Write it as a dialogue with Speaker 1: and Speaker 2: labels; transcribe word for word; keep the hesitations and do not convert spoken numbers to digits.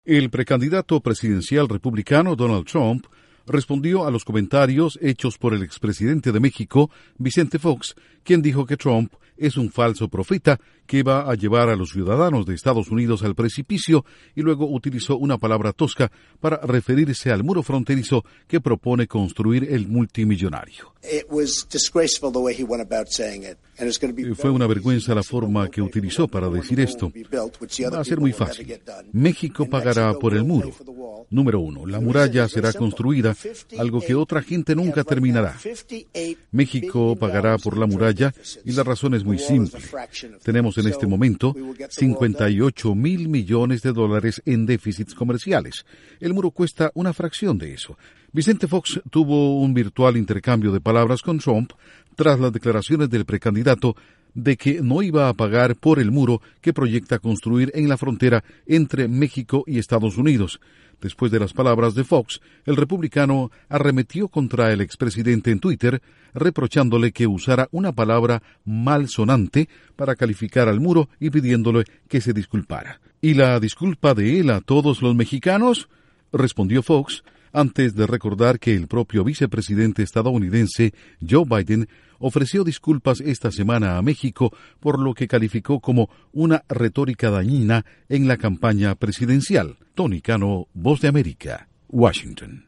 Speaker 1: El precandidato presidencial republicano Donald Trump respondió a los comentarios hechos por el expresidente de México, Vicente Fox, quien dijo que Trump es un falso profeta que va a llevar a los ciudadanos de Estados Unidos al precipicio, y luego utilizó una palabra tosca para referirse al muro fronterizo que propone construir el multimillonario. Fue una vergüenza la forma que utilizó para decir esto. Va a ser muy fácil. México pagará por el muro. Número uno, la muralla será construida, algo que otra gente nunca terminará. México pagará por la muralla y la razón es muy simple. Tenemos en este momento cincuenta y ocho mil millones de dólares en déficits comerciales. El muro cuesta una fracción de eso. Vicente Fox tuvo un virtual intercambio de palabras con Trump tras las declaraciones del precandidato de que no iba a pagar por el muro que proyecta construir en la frontera entre México y Estados Unidos. Después de las palabras de Fox, el republicano arremetió contra el expresidente en Twitter, reprochándole que usara una palabra malsonante para calificar al muro y pidiéndole que se disculpara. ¿Y la disculpa de él a todos los mexicanos?, respondió Fox, antes de recordar que el propio vicepresidente estadounidense, Joe Biden, ofreció disculpas esta semana a México por lo que calificó como una retórica dañina en la campaña presidencial. Tony Cano, Voz de América, Washington.